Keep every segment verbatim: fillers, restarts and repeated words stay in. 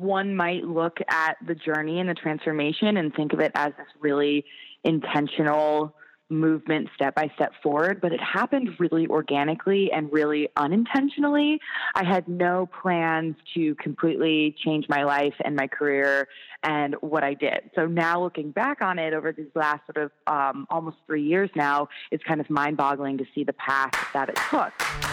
one might look at the journey and the transformation and think of it as this really intentional movement step by step forward, but it happened really organically and really unintentionally. I had no plans to completely change my life and my career and what I did. So now looking back on it over these last sort of um, almost three years now, it's kind of mind boggling to see the path that it took.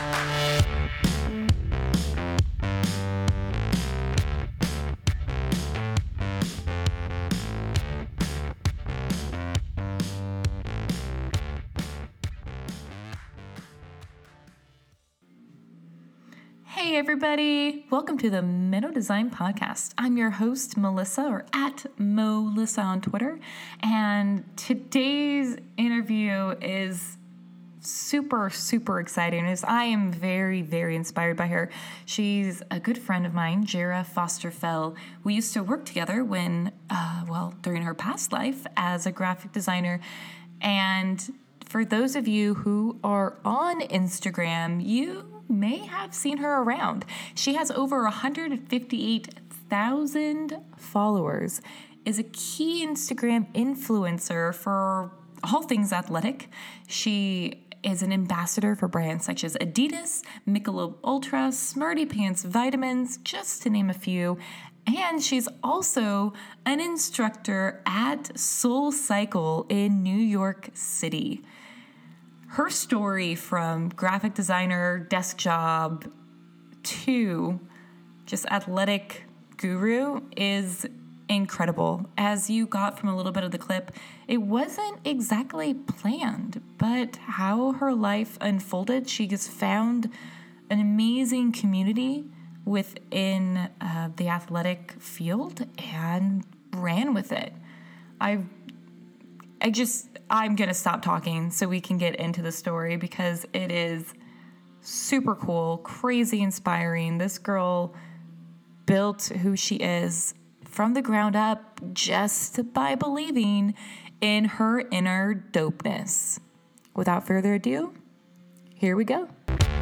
Hey everybody, welcome to the Minnow Design Podcast. I'm your host, Melissa, or at Melissa on Twitter, and today's interview is super, super exciting as I am very, very inspired by her. She's a good friend of mine, Jara Foster Fell. We used to work together when, uh, well, during her past life as a graphic designer, and for those of you who are on Instagram, you may have seen her around. She has over one hundred fifty-eight thousand followers, is a key Instagram influencer for all things athletic. She is an ambassador for brands such as Adidas, Michelob Ultra, Smarty Pants Vitamins, just to name a few. And she's also an instructor at Soul Cycle in New York City. Her story from graphic designer, desk job, to just athletic guru is incredible. As you got from a little bit of the clip, it wasn't exactly planned, but how her life unfolded, she just found an amazing community within uh, the athletic field and ran with it. I I just, I'm going to stop talking so we can get into the story because it is super cool, crazy inspiring. This girl built who she is from the ground up just by believing in her inner dopeness. Without further ado, here we go.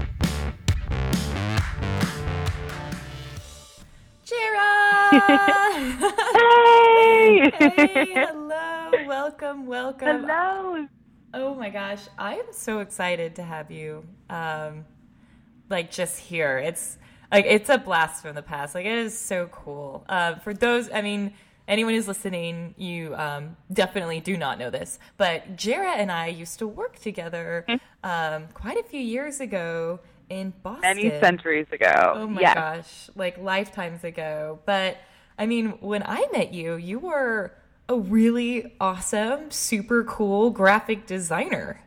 Jara! Hey! Hey, hello, welcome, welcome. Hello! Oh my gosh, I am so excited to have you, um, like, just here. It's, like, it's a blast from the past. Like, it is so cool. Uh, for those, I mean, anyone who's listening, you um, definitely do not know this, but Jara and I used to work together um, quite a few years ago in Boston. Many centuries ago. Oh my yes. gosh, like lifetimes ago. But I mean, when I met you, you were a really awesome, super cool graphic designer.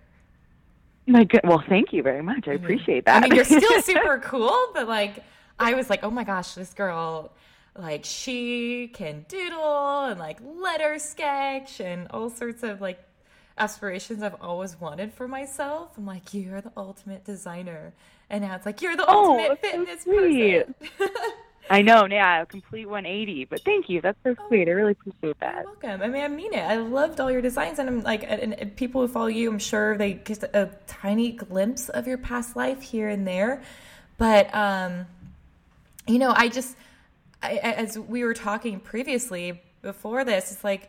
My good. Well, thank you very much. I appreciate that. I mean, you're still super cool, but like, I was like, oh my gosh, this girl, like, she can doodle and like letter sketch and all sorts of like aspirations I've always wanted for myself. I'm like, you're the ultimate designer. And now it's like, you're the Oh, ultimate that's so fitness sweet. person. I know, yeah, a complete one eighty. But thank you. That's so sweet. I really appreciate You're that. welcome. I mean, I mean it. I loved all your designs, and I'm like, and, and people who follow you, I'm sure they get a tiny glimpse of your past life here and there. But, um, you know, I just, I, as we were talking previously before this, it's like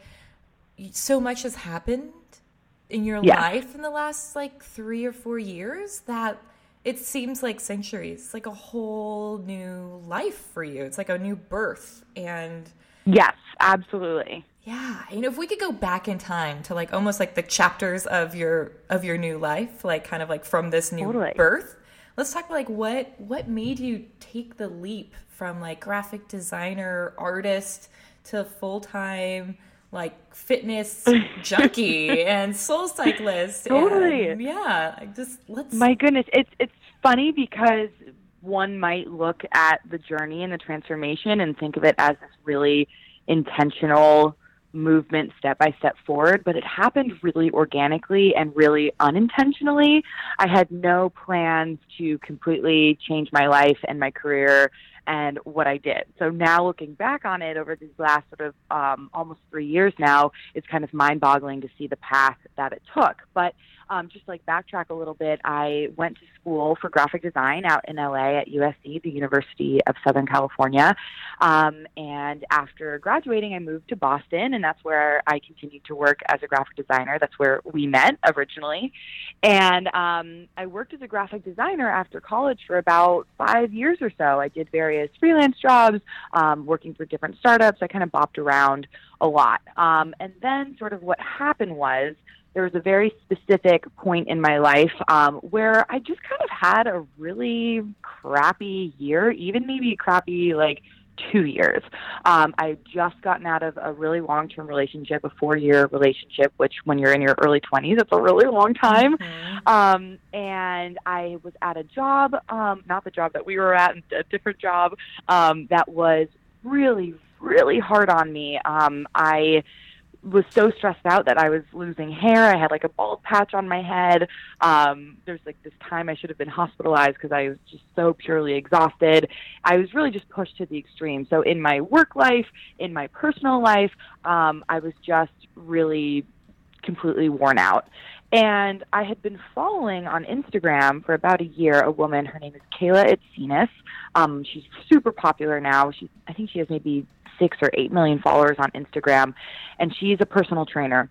so much has happened in your Yeah. life in the last like three or four years that it seems like centuries. It's like a whole new life for you. It's like a new birth. And Yes, absolutely. yeah, you know, if we could go back in time to like almost like the chapters of your of your new life, like kind of like from this new Totally. birth, let's talk about like what what made you take the leap from like graphic designer, artist to full-time like fitness junkie and soul cyclist. Totally. And, yeah, I just let's. My goodness, it's it's funny because one might look at the journey and the transformation and think of it as this really intentional movement step by step forward, but it happened really organically and really unintentionally. I had no plans to completely change my life and my career and what I did. So now looking back on it over these last sort of um, almost three years now, it's kind of mind boggling to see the path that it took. But um, just like backtrack a little bit, I went to school for graphic design out in L A at U S C, the University of Southern California. Um, and after graduating, I moved to Boston, and that's where I continued to work as a graphic designer. That's where we met originally. And um, I worked as a graphic designer after college for about five years or so. I did various freelance jobs, um, working for different startups. I kind of bopped around a lot. Um, and then sort of what happened was there was a very specific point in my life um, where I just kind of had a really crappy year, even maybe crappy like two years. Um, I had just gotten out of a really long-term relationship, a four-year relationship, which when you're in your early twenties, it's a really long time. Mm-hmm. Um, and I was at a job, um, not the job that we were at, a different job um, that was really, really hard on me. Um, I was so stressed out that I was losing hair. I had like a bald patch on my head. Um, there's like this time I should have been hospitalized because I was just so purely exhausted. I was really just pushed to the extreme. So in my work life, in my personal life, um, I was just really completely worn out. And I had been following on Instagram for about a year a woman. Her name is Kayla Itsinas. Um, she's super popular now. She, I think she has maybe six or eight million followers on Instagram, and she's a personal trainer.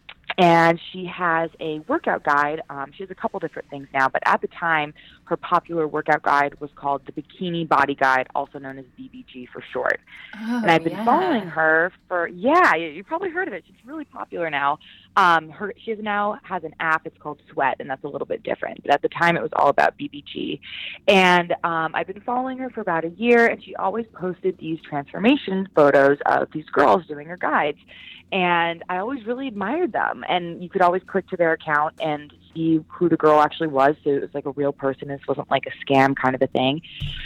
And she has a workout guide. Um, she has a couple different things now, but at the time, her popular workout guide was called the Bikini Body Guide, also known as B B G for short. Oh, and I've been yeah. following her for, yeah, you, you probably heard of it. She's really popular now. Um, her, she has now has an app. It's called Sweat, and that's a little bit different. But at the time, it was all about B B G. And um, I've been following her for about a year, and she always posted these transformation photos of these girls doing her guides. And I always really admired them. And you could always click to their account and see who the girl actually was. So it was like a real person. This wasn't like a scam kind of a thing.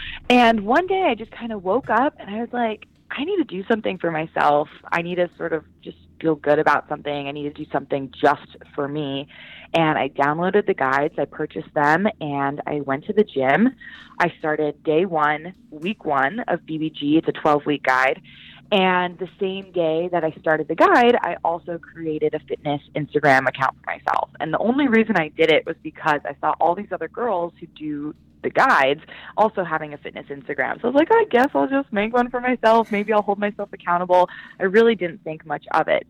And one day I just kind of woke up and I was like, I need to do something for myself. I need to sort of just feel good about something. I need to do something just for me. And I downloaded the guides. I purchased them and I went to the gym. I started day one, week one of B B G. It's a twelve-week guide. And the same day that I started the guide, I also created a fitness Instagram account for myself. And the only reason I did it was because I saw all these other girls who do the guides also having a fitness Instagram. So I was like, I guess I'll just make one for myself. Maybe I'll hold myself accountable. I really didn't think much of it.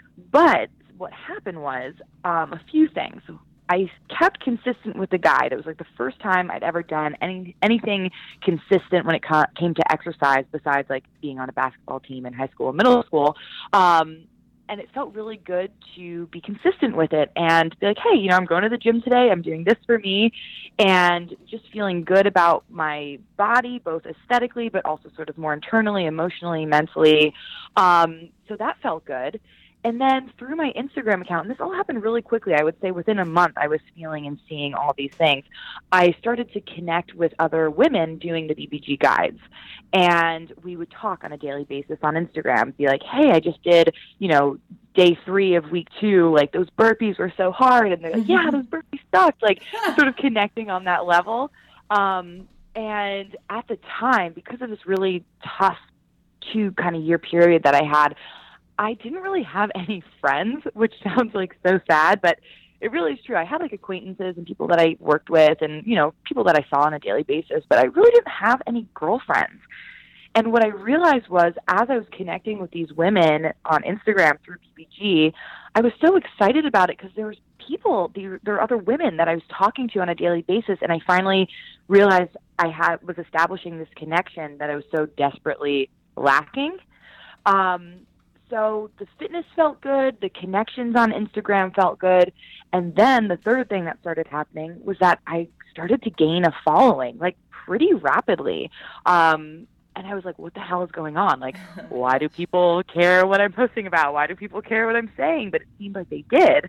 But what happened was um, a few things. I kept consistent with the guide. It was like the first time I'd ever done any anything consistent when it ca- came to exercise besides like being on a basketball team in high school and middle school. Um, and it felt really good to be consistent with it and be like, hey, you know, I'm going to the gym today. I'm doing this for me, and just feeling good about my body, both aesthetically, but also sort of more internally, emotionally, mentally. Um, so that felt good. And then through my Instagram account, and this all happened really quickly, I would say within a month, I was feeling and seeing all these things. I started to connect with other women doing the B B G guides. And we would talk on a daily basis on Instagram, be like, hey, I just did, you know, day three of week two, like those burpees were so hard. And they're like, yeah, those burpees sucked. Like sort of connecting on that level. Um, and at the time, because of this really tough two kind of year period that I had, I didn't really have any friends, which sounds like so sad, but it really is true. I had like acquaintances and people that I worked with and, you know, people that I saw on a daily basis, but I really didn't have any girlfriends. And what I realized was as I was connecting with these women on Instagram through B B G, I was so excited about it because there was people, there, there were other women that I was talking to on a daily basis. And I finally realized I had was establishing this connection that I was so desperately lacking. Um, So the fitness felt good, the connections on Instagram felt good, and then the third thing that started happening was that I started to gain a following, like pretty rapidly. Um, and I was like, what the hell is going on? Like, why do people care what I'm posting about? Why do people care what I'm saying? But it seemed like they did.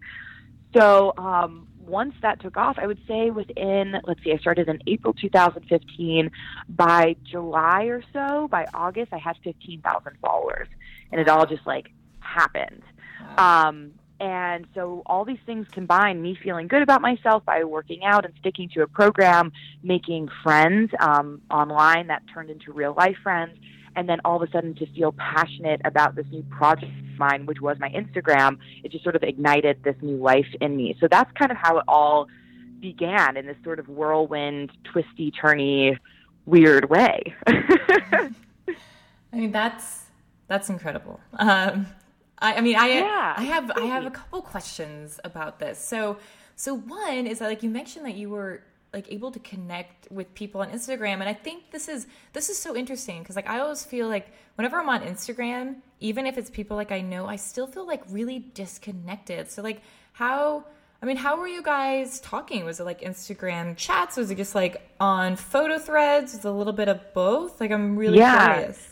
So um, once that took off, I would say within, let's see, I started in April two thousand fifteen. By July or so, by August, I had fifteen thousand followers. And it all just like happened. Wow. Um, and so all these things combined, me feeling good about myself by working out and sticking to a program, making friends um, online that turned into real life friends, and then all of a sudden to feel passionate about this new project mine, which was my Instagram, it just sort of ignited this new life in me. So that's kind of how it all began, in this sort of whirlwind, twisty, turny, weird way. I mean, that's that's incredible. Um, I, I mean, I yeah, I have I have a couple questions about this. So so one is that, like, you mentioned that you were like able to connect with people on Instagram, and I think this is this is so interesting because, like, I always feel like whenever I'm on Instagram, even if it's people like I know, I still feel like really disconnected. So like, how I mean, how were you guys talking? Was it like Instagram chats? Was it just like on photo threads? Was it a little bit of both? Like, I'm really yeah. curious.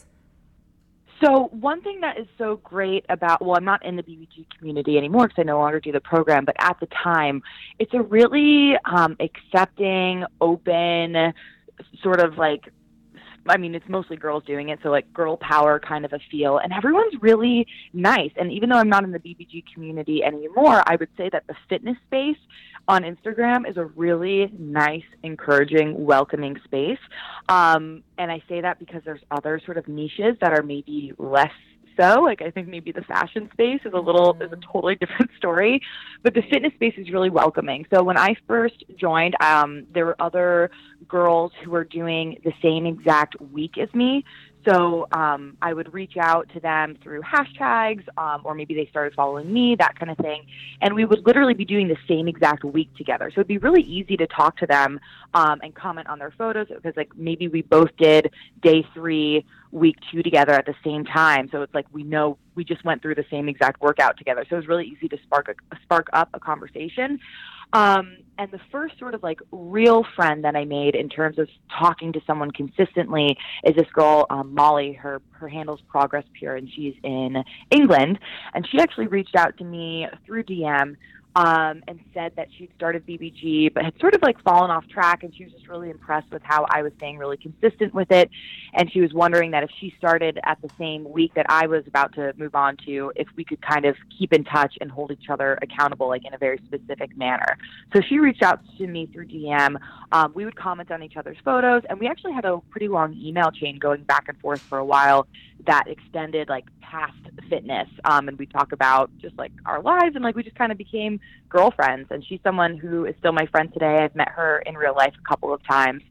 So one thing that is so great about, well, I'm not in the B B G community anymore because I no longer do the program, but at the time, it's a really um, accepting, open, sort of like, I mean, it's mostly girls doing it, so like girl power kind of a feel, and everyone's really nice. And even though I'm not in the B B G community anymore, I would say that the fitness space on Instagram is a really nice, encouraging, welcoming space. Um, and I say that because there's other sort of niches that are maybe less so. Like, I think maybe the fashion space is a little, is a totally different story, but the fitness space is really welcoming. So when I first joined, um, there were other girls who were doing the same exact week as me. So um, I would reach out to them through hashtags, um, or maybe they started following me, that kind of thing. And we would literally be doing the same exact week together. So it'd be really easy to talk to them um, and comment on their photos, because like maybe we both did day three, week two together at the same time. So it's like we know we just went through the same exact workout together. So it was really easy to spark a, spark up a conversation. Um, and the first sort of like real friend that I made in terms of talking to someone consistently is this girl, um, Molly. Her her handle's Progress Pure, and she's in England. And she actually reached out to me through D M um, and said that she'd started B B G, but had sort of like fallen off track. And she was just really impressed with how I was staying really consistent with it. And she was wondering that if she started at the same week that I was about to move on to, if we could kind of keep in touch and hold each other accountable, like in a very specific manner. So she reached out to me through D M. Um, we would comment on each other's photos, and we actually had a pretty long email chain going back and forth for a while that extended like past fitness. Um, and we talk about just like our lives, and like we just kind of became girlfriends. And she's someone who is still my friend today. I've met her in real life a couple of times.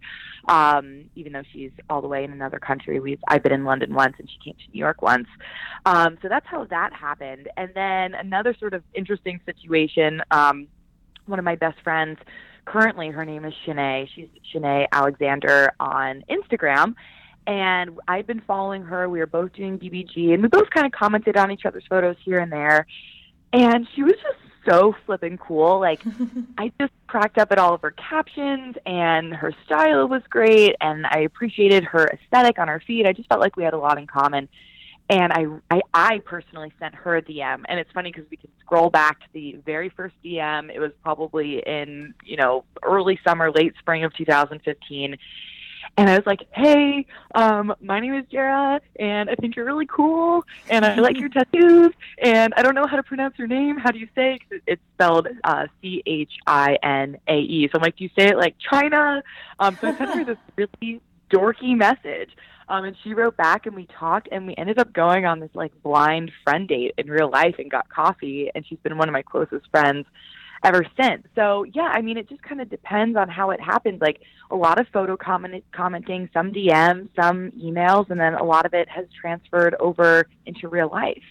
Um, even though she's all the way in another country. We've, I've been in London once, and she came to New York once. Um, so that's how that happened. And then another sort of interesting situation, um, one of my best friends, currently her name is Shanae. She's Shanae Alexander on Instagram. And I've been following her. We were both doing B B G, and we both kind of commented on each other's photos here and there. And she was just so flippin' cool. Like, I just cracked up at all of her captions, and her style was great, and I appreciated her aesthetic on her feed. I just felt like we had a lot in common. And I, I, I personally sent her a D M, and it's funny because we can scroll back to the very first D M. It was probably in, you know, early summer, late spring of two thousand fifteen. And I was like, hey, um, my name is Jara, and I think you're really cool, and I like your tattoos, and I don't know how to pronounce your name. How do you say it? 'Cause it's spelled uh, C H I N A E. So I'm like, do you say it like China? Um, so I sent her this really dorky message. Um, and she wrote back, and we talked, and we ended up going on this like blind friend date in real life and got coffee, and she's been one of my closest friends ever since. So yeah, I mean, it just kind of depends on how it happens. Like a lot of photo comment, commenting, some D Ms, some emails, and then a lot of it has transferred over into real life.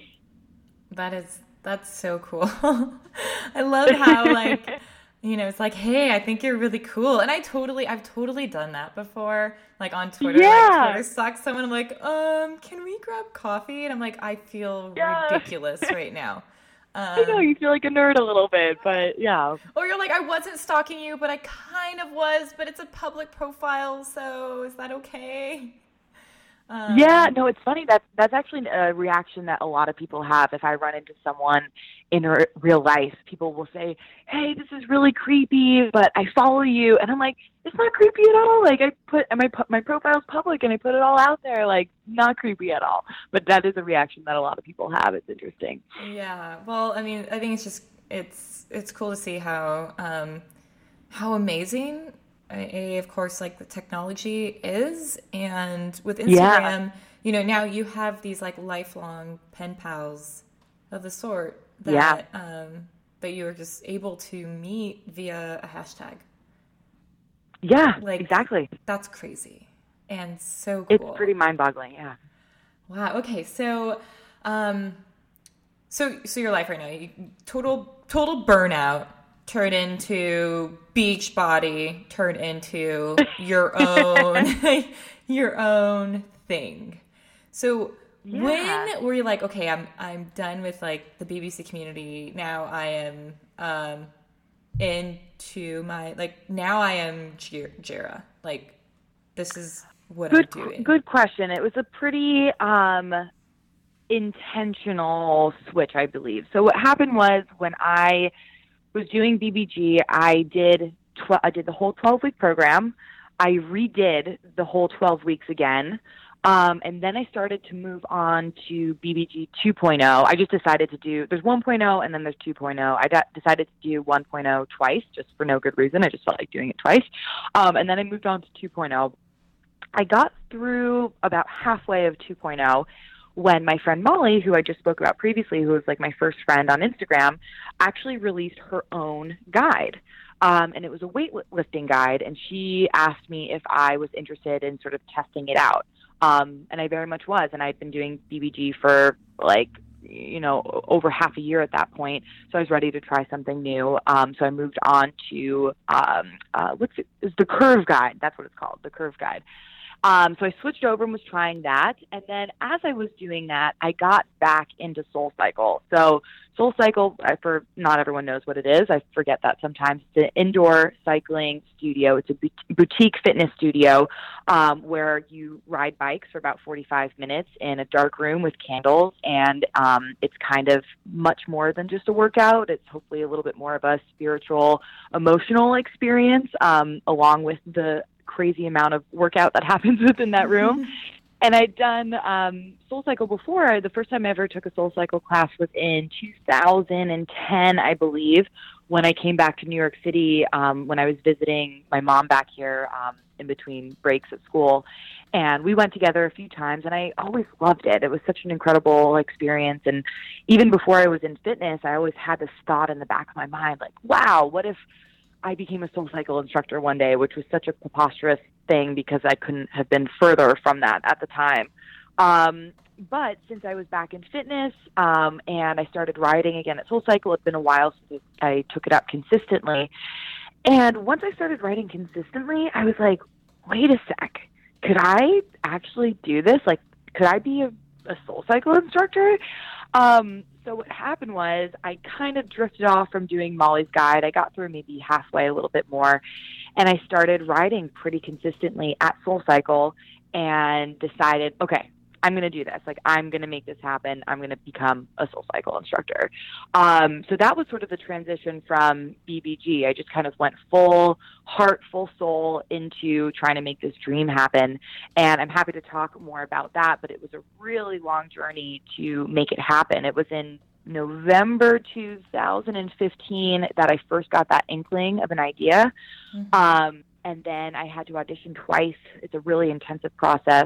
That is, that's so cool. I love how like, you know, it's like, hey, I think you're really cool. And I totally, I've totally done that before. Like on Twitter, yeah. like Twitter sucks someone. I'm like, um, can we grab coffee? And I'm like, I feel yeah. ridiculous right now. Um, I know, you feel like a nerd a little bit, but yeah. Or you're like, I wasn't stalking you, but I kind of was, but it's a public profile, so is that okay? Um, yeah, no, it's funny. That's, that's actually a reaction that a lot of people have. If I run into someone in r- real life, people will say, hey, this is really creepy, but I follow you. And I'm like, it's not creepy at all. Like, I put my my profile's public, and I put it all out there. Like, not creepy at all. But that is a reaction that a lot of people have. It's interesting. Yeah. Well, I mean, I think it's just it's it's cool to see how um, how amazing a of course like the technology is, and with Instagram, yeah. you know, now you have these like lifelong pen pals of the sort that, yeah. um, that you were just able to meet via a hashtag. Yeah, like, exactly. That's crazy and so It's cool. pretty mind-boggling, yeah. Wow. Okay, so, um, so so your life right now, you, total total burnout turned into beach body, turned into your own your own thing. So Yeah. when were you like, okay, I'm I'm done with like the B B C community. Now I am um, into my like now I am Jira. Like this is what Good, I'm doing. good question. It was a pretty um, intentional switch, I believe. So what happened was when I was doing B B G, I did tw- I did the whole twelve week program. I redid the whole twelve weeks again. Um, and then I started to move on to B B G two point oh. I just decided to do, there's one point oh and then there's two point oh. I got, decided to do one point oh twice just for no good reason. I just felt like doing it twice. Um, and then I moved on to two point oh. I got through about halfway of two point oh when my friend Molly, who I just spoke about previously, who was like my first friend on Instagram, actually released her own guide. Um, and it was a weightlifting guide, and she asked me if I was interested in sort of testing it out. Um, and I very much was, and I'd been doing B B G for like, you know, over half a year at that point. So I was ready to try something new. Um, so I moved on to, um, uh, what's it, is the Curve Guide. That's what it's called, the Curve Guide. Um, so I switched over and was trying that. And then as I was doing that, I got back into SoulCycle. So SoulCycle, for not everyone knows what it is. I forget that sometimes. It's an indoor cycling studio. It's a boutique fitness studio um, where you ride bikes for about forty-five minutes in a dark room with candles. And um, it's kind of much more than just a workout. It's hopefully a little bit more of a spiritual, emotional experience um, along with the crazy amount of workout that happens within that room. And I'd done um, SoulCycle before. The first time I ever took a SoulCycle class was in two thousand ten, I believe, when I came back to New York City um, when I was visiting my mom back here um, in between breaks at school. And we went together a few times, and I always loved it. It was such an incredible experience. And even before I was in fitness, I always had this thought in the back of my mind, like, wow, what if I became a SoulCycle instructor one day, which was such a preposterous thing because I couldn't have been further from that at the time. Um, but since I was back in fitness um, and I started riding again at SoulCycle, it's been a while since I took it up consistently. And once I started riding consistently, I was like, wait a sec, could I actually do this? Like, could I be a, a SoulCycle instructor? Um, so what happened was I kind of drifted off from doing Molly's guide. I got through maybe halfway, a little bit more, and I started riding pretty consistently at SoulCycle and decided, okay, I'm going to do this. Like, I'm going to make this happen. I'm going to become a SoulCycle instructor. Um, so that was sort of the transition from B B G. I just kind of went full heart, full soul into trying to make this dream happen. And I'm happy to talk more about that, but it was a really long journey to make it happen. It was in November two thousand fifteen that I first got that inkling of an idea. Mm-hmm. Um, and then I had to audition twice. It's a really intensive process.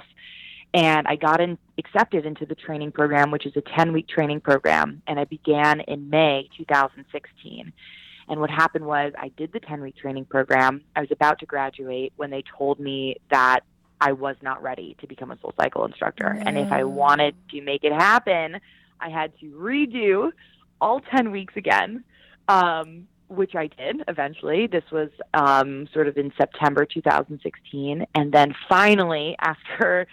And I got in, accepted into the training program, which is a ten-week training program, and I began in May two thousand sixteen. And what happened was I did the ten-week training program. I was about to graduate when they told me that I was not ready to become a SoulCycle instructor. No. And if I wanted to make it happen, I had to redo all ten weeks again, um, which I did eventually. This was um, sort of in September two thousand sixteen. And then finally, after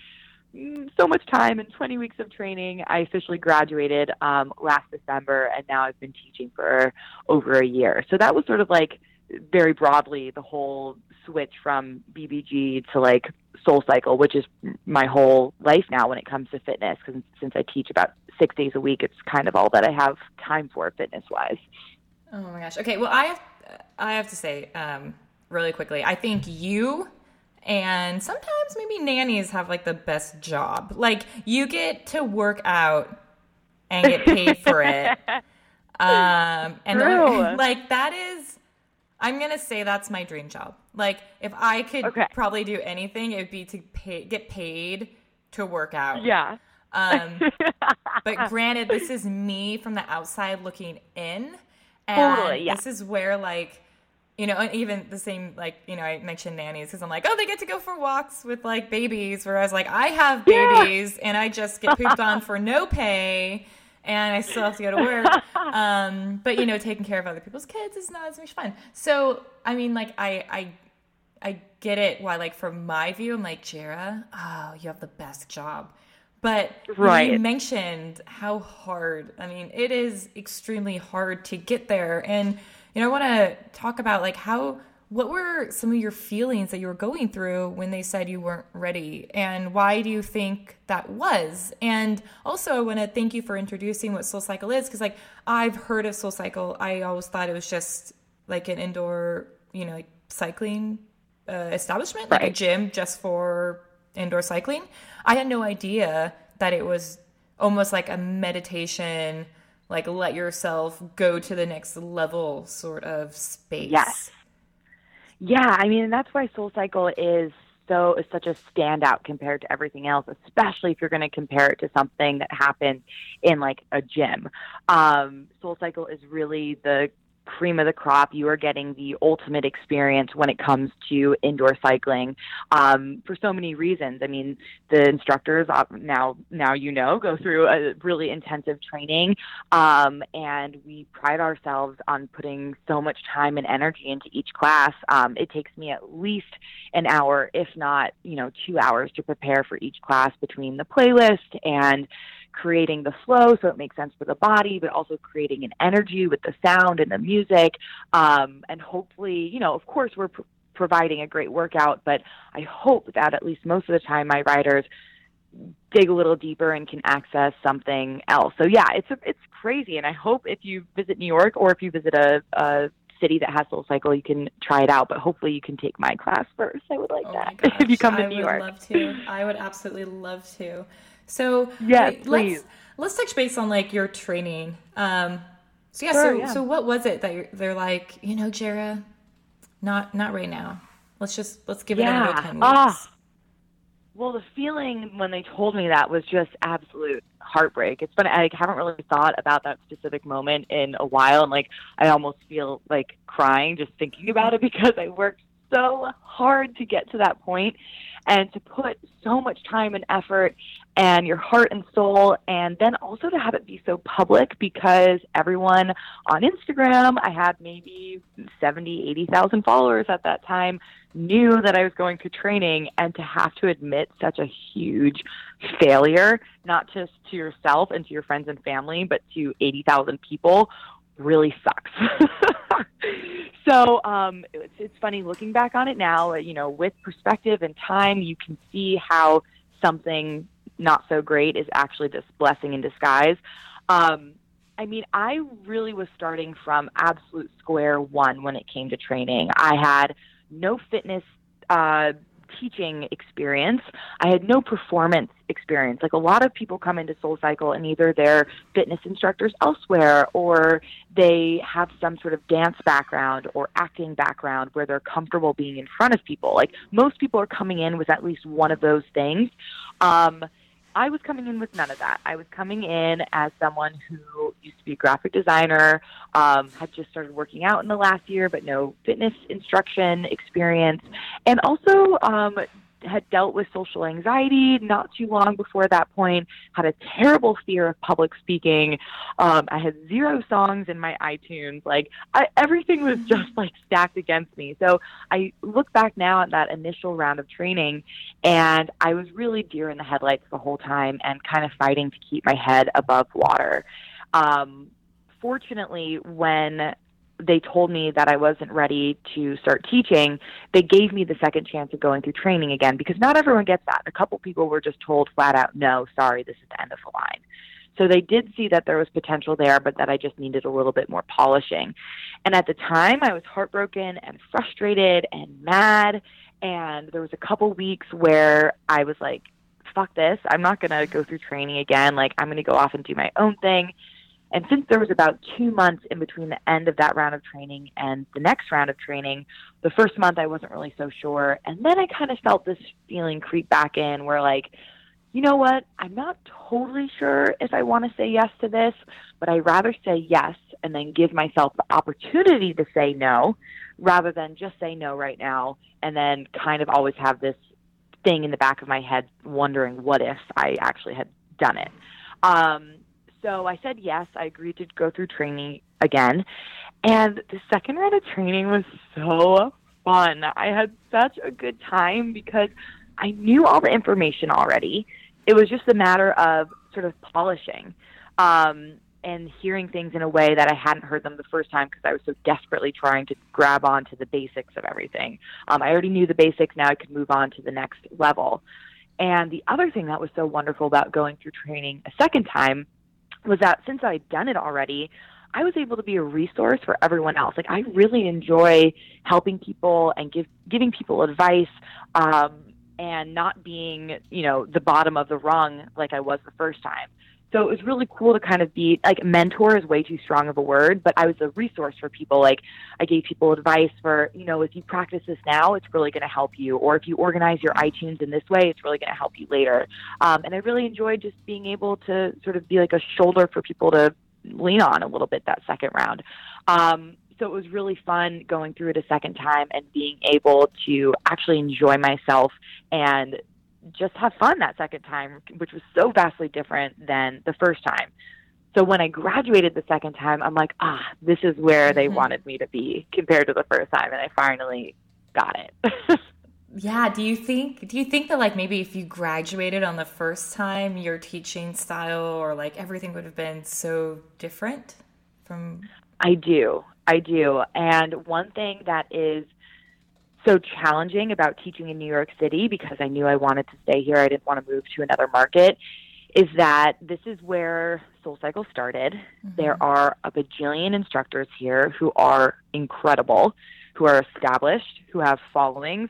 so much time and twenty weeks of training, I officially graduated um, last December, and now I've been teaching for over a year. So that was sort of like very broadly the whole switch from B B G to like SoulCycle, which is my whole life now when it comes to fitness, because since I teach about six days a week, it's kind of all that I have time for fitness wise. Oh my gosh. Okay. Well, I have, I have to say um, really quickly, I think you and sometimes maybe nannies have like the best job. Like you get to work out and get paid for it. Um, and the, like that is, I'm going to say that's my dream job. Like if I could okay. probably do anything, it would be to pay, get paid to work out. Yeah. Um, but granted, this is me from the outside looking in. And totally, yeah. This is where, like, you know, and even the same, like, you know, I mentioned nannies because I'm like, oh, they get to go for walks with, like, babies. Whereas, like, I have babies yeah. and I just get pooped on for no pay and I still have to go to work. Um, but, you know, taking care of other people's kids is not as much fun. So, I mean, like, I, I, I get it why, like, from my view, I'm like, Jara, oh, you have the best job. But right. you mentioned how hard, I mean, it is extremely hard to get there. And, you know, I want to talk about, like, how, what were some of your feelings that you were going through when they said you weren't ready? And why do you think that was? And also, I want to thank you for introducing what SoulCycle is, because, like, I've heard of SoulCycle. I always thought it was just, like, an indoor, you know, like, cycling uh, establishment, like right. a gym just for indoor cycling. I had no idea that it was almost like a meditation, like let yourself go to the next level sort of space. Yes. Yeah, I mean, that's why SoulCycle is so is such a standout compared to everything else, especially if you're going to compare it to something that happens in like a gym. Um, SoulCycle is really the cream of the crop. You are getting the ultimate experience when it comes to indoor cycling, um, for so many reasons. I mean, the instructors uh, now, now you know, go through a really intensive training, um, and we pride ourselves on putting so much time and energy into each class. Um, it takes me at least an hour, if not, you know, two hours to prepare for each class between the playlist and creating the flow so it makes sense for the body, but also creating an energy with the sound and the music. Um, and hopefully, you know, of course, we're pr- providing a great workout, but I hope that at least most of the time my riders dig a little deeper and can access something else. So yeah, it's a, it's crazy. And I hope if you visit New York or if you visit a, a city that has SoulCycle, you can try it out, but hopefully you can take my class first. I would like oh that gosh, if you come to I New would York. love to. I would absolutely love to. So yes, wait, please. let's let's touch base on like your training. Um, so yeah, sure, so yeah. so what was it that you're, they're like, you know, Jara, not not right now. Let's just let's give yeah. it another ten weeks. Ah. Well, the feeling when they told me that was just absolute heartbreak. It's funny, I haven't really thought about that specific moment in a while, and like I almost feel like crying just thinking about it because I worked so hard to get to that point and to put so much time and effort and your heart and soul, and then also to have it be so public because everyone on Instagram, I had maybe seventy, eighty thousand followers at that time, knew that I was going to training, and to have to admit such a huge failure, not just to yourself and to your friends and family, but to eighty thousand people really sucks. So um, it's, it's funny looking back on it now, you know, with perspective and time, you can see how something not so great is actually this blessing in disguise. Um, I mean, I really was starting from absolute square one when it came to training. I had no fitness uh, teaching experience. I had no performance experience. Like a lot of people come into SoulCycle and either they're fitness instructors elsewhere or they have some sort of dance background or acting background where they're comfortable being in front of people. Like most people are coming in with at least one of those things. Um, I was coming in with none of that. I was coming in as someone who used to be a graphic designer, um, had just started working out in the last year, but no fitness instruction experience, and also um, had dealt with social anxiety not too long before that point, had a terrible fear of public speaking. Um, I had zero songs in my iTunes. Like I, everything was just like stacked against me. So I look back now at that initial round of training and I was really deer in the headlights the whole time and kind of fighting to keep my head above water. Um, fortunately, when they told me that I wasn't ready to start teaching, they gave me the second chance of going through training again because not everyone gets that. A couple people were just told flat out, no, sorry, this is the end of the line. So they did see that there was potential there, but that I just needed a little bit more polishing. And at the time, I was heartbroken and frustrated and mad. And there was a couple weeks where I was like, fuck this. I'm not going to go through training again. Like, I'm going to go off and do my own thing. And since there was about two months in between the end of that round of training and the next round of training, the first month I wasn't really so sure. And then I kind of felt this feeling creep back in where like, you know what, I'm not totally sure if I want to say yes to this, but I'd rather say yes and then give myself the opportunity to say no rather than just say no right now and then kind of always have this thing in the back of my head wondering what if I actually had done it. Um, so I said yes. I agreed to go through training again. And the second round of training was so fun. I had such a good time because I knew all the information already. It was just a matter of sort of polishing um, and hearing things in a way that I hadn't heard them the first time because I was so desperately trying to grab onto the basics of everything. Um, I already knew the basics. Now I could move on to the next level. And the other thing that was so wonderful about going through training a second time was that since I'd done it already, I was able to be a resource for everyone else. Like, I really enjoy helping people and give, giving people advice, um, and not being, you know, the bottom of the rung like I was the first time. So it was really cool to kind of be, like, mentor is way too strong of a word, but I was a resource for people. Like, I gave people advice for, you know, if you practice this now, it's really going to help you. Or if you organize your iTunes in this way, it's really going to help you later. Um, and I really enjoyed just being able to sort of be like a shoulder for people to lean on a little bit that second round. Um, so it was really fun going through it a second time and being able to actually enjoy myself and just have fun that second time, which was so vastly different than the first time. So when I graduated the second time, I'm like, ah, this is where mm-hmm. they wanted me to be compared to the first time. And I finally got it. Yeah. Do you think, do you think that like maybe if you graduated on the first time, your teaching style or like everything would have been so different from? I do. I do. And one thing that is so challenging about teaching in New York City, because I knew I wanted to stay here, I didn't want to move to another market, is that this is where SoulCycle started. Mm-hmm. There are a bajillion instructors here who are incredible, who are established, who have followings.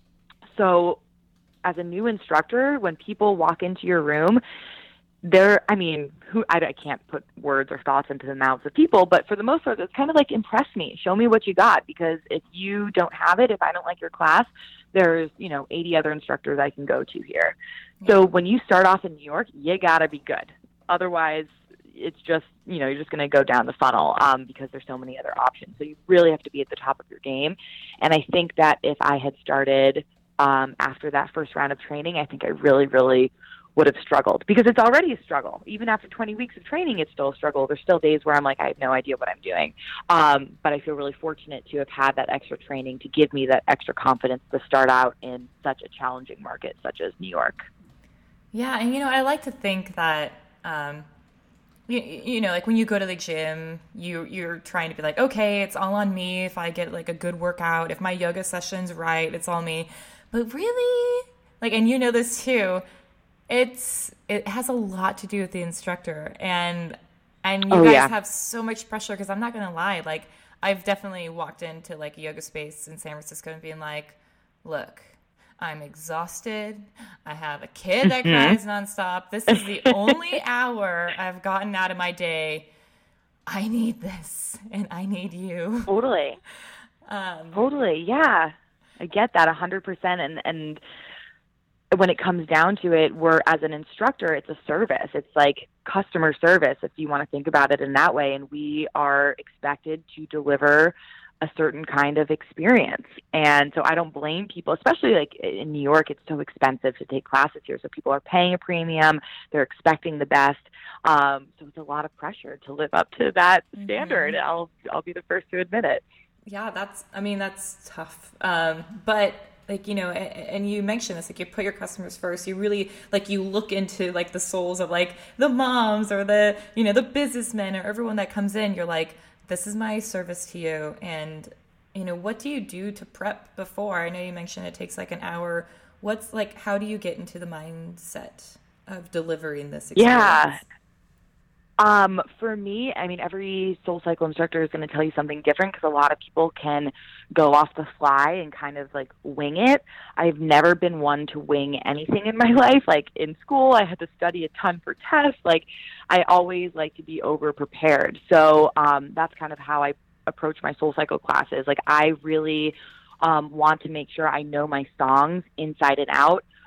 So as a new instructor, when people walk into your room, they're, I mean, who I, I can't put words or thoughts into the mouths of people, but for the most part, it's kind of like, impress me, show me what you got, because if you don't have it, if I don't like your class, there's, you know, eighty other instructors I can go to here. Yeah. So when you start off in New York, you gotta be good. Otherwise, it's just, you know, you're just going to go down the funnel um, because there's so many other options. So you really have to be at the top of your game. And I think that if I had started um, after that first round of training, I think I really, really would have struggled, because it's already a struggle. Even after twenty weeks of training, it's still a struggle. There's still days where I'm like, I have no idea what I'm doing. Um, but I feel really fortunate to have had that extra training to give me that extra confidence to start out in such a challenging market such as New York. Yeah. And, you know, I like to think that, um, you, you know, like when you go to the gym, you, you're trying to be like, okay, it's all on me. If I get like a good workout, if my yoga session's right, it's all me. But really, like, and you know this too, It's it has a lot to do with the instructor, and and you oh, guys yeah. have so much pressure, because I'm not gonna lie, like I've definitely walked into like a yoga space in San Francisco and being like, look, I'm exhausted. I have a kid that cries nonstop. This is the only hour I've gotten out of my day. I need this, and I need you. Totally, um, totally, yeah, I get that a hundred percent, and and. when it comes down to it, we're, as an instructor, it's a service. It's like customer service, if you want to think about it in that way. And we are expected to deliver a certain kind of experience. And so I don't blame people, especially like in New York, it's so expensive to take classes here. So people are paying a premium, they're expecting the best. Um, so it's a lot of pressure to live up to that mm-hmm. standard. I'll, I'll be the first to admit it. Yeah, that's, I mean, that's tough. Um, but like, you know, and you mentioned this, like you put your customers first, you really like, you look into like the souls of like the moms or the, you know, the businessmen or everyone that comes in. You're like, this is my service to you. And, you know, what do you do to prep before? I know you mentioned it takes like an hour. What's like, how do you get into the mindset of delivering this experience? Yeah. Um, for me, I mean, every SoulCycle instructor is going to tell you something different, because a lot of people can go off the fly and kind of like wing it. I've never been one to wing anything in my life. Like in school, I had to study a ton for tests. Like I always like to be over prepared. So um, that's kind of how I approach my SoulCycle classes. Like I really um, want to make sure I know my songs inside and out.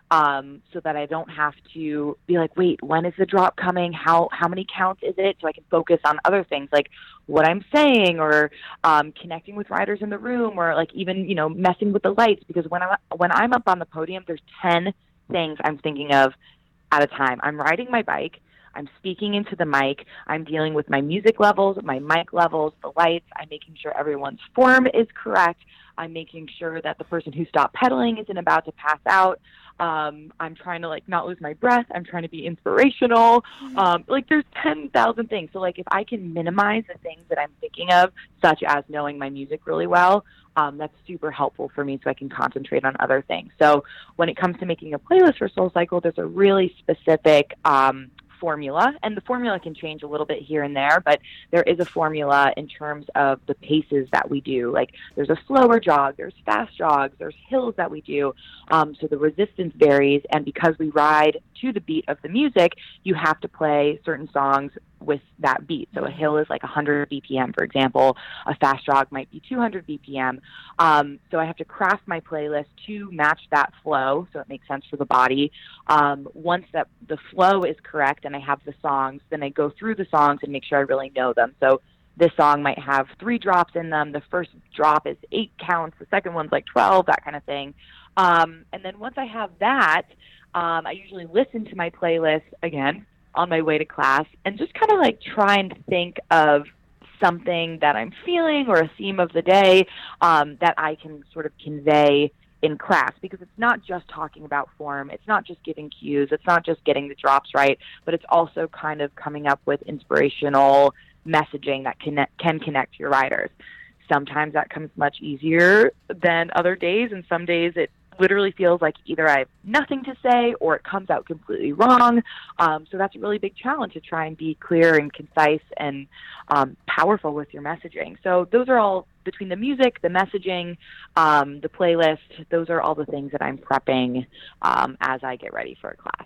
um, so that I don't have to be like, wait, when is the drop coming? How how many counts is it? So I can focus on other things like what I'm saying, or um, connecting with riders in the room, or like even, you know, messing with the lights. Because when I'm when I'm up on the podium, there's ten things I'm thinking of at a time. I'm riding my bike. I'm speaking into the mic. I'm dealing with my music levels, my mic levels, the lights. I'm making sure everyone's form is correct. I'm making sure that the person who stopped pedaling isn't about to pass out. Um, I'm trying to like not lose my breath. I'm trying to be inspirational. Um, like there's ten thousand things. So like if I can minimize the things that I'm thinking of, such as knowing my music really well, um, that's super helpful for me so I can concentrate on other things. So when it comes to making a playlist for SoulCycle, there's a really specific um, formula, and the formula can change a little bit here and there, but there is a formula in terms of the paces that we do. Like there's a slower jog, there's fast jogs, there's hills that we do. Um, so the resistance varies, and because we ride to the beat of the music, you have to play certain songs with that beat. So a hill is like one hundred B P M, for example. A fast jog might be two hundred B P M. Um, so I have to craft my playlist to match that flow so it makes sense for the body. Um, once that the flow is correct and I have the songs, then I go through the songs and make sure I really know them. So this song might have three drops in them. The first drop is eight counts. The second one's like twelve, that kind of thing. Um, and then once I have that, um, I usually listen to my playlist again on my way to class and just kind of like try and think of something that I'm feeling or a theme of the day um, that I can sort of convey in class, because it's not just talking about form, it's not just giving cues, it's not just getting the drops right, but it's also kind of coming up with inspirational messaging that connect, can connect your riders. Sometimes that comes much easier than other days, and some days it literally feels like either I have nothing to say or it comes out completely wrong. Um, so that's a really big challenge, to try and be clear and concise and um, powerful with your messaging. So those are all, between the music, the messaging, um, the playlist, those are all the things that I'm prepping um, as I get ready for a class.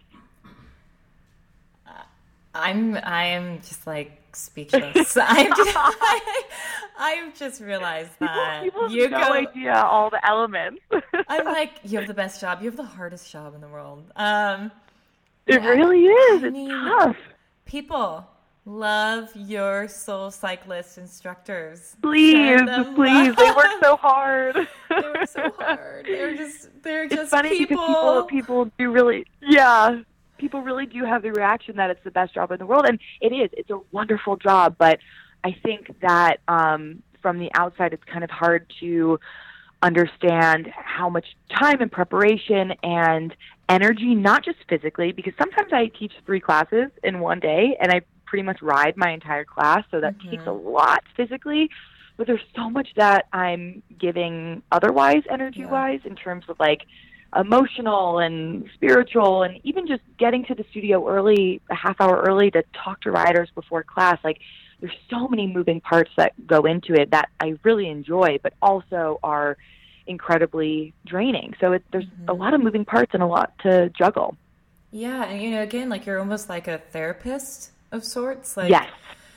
I'm I'm just like speechless. I'm just, I, I've just realized that people, people you have no go, idea all the elements. I'm like, you have the best job. You have the hardest job in the world. Um, it really is. I it's mean, tough. People love your Soul Cyclist instructors. Please, please. They work so hard. They work so hard. They're just they're it's just funny people. Because people people do really yeah. People really do have the reaction that it's the best job in the world, and it is. It's a wonderful job, but I think that um, from the outside, it's kind of hard to understand how much time and preparation and energy, not just physically, because sometimes I teach three classes in one day, and I pretty much ride my entire class, so that mm-hmm. takes a lot physically, but there's so much that I'm giving otherwise, energy-wise, yeah. in terms of, like, emotional and spiritual, and even just getting to the studio early, a half hour early, to talk to riders before class. Like, there's so many moving parts that go into it that I really enjoy, but also are incredibly draining. So it, there's mm-hmm. a lot of moving parts and a lot to juggle. Yeah, and you know, again, like you're almost like a therapist of sorts. Like, yes.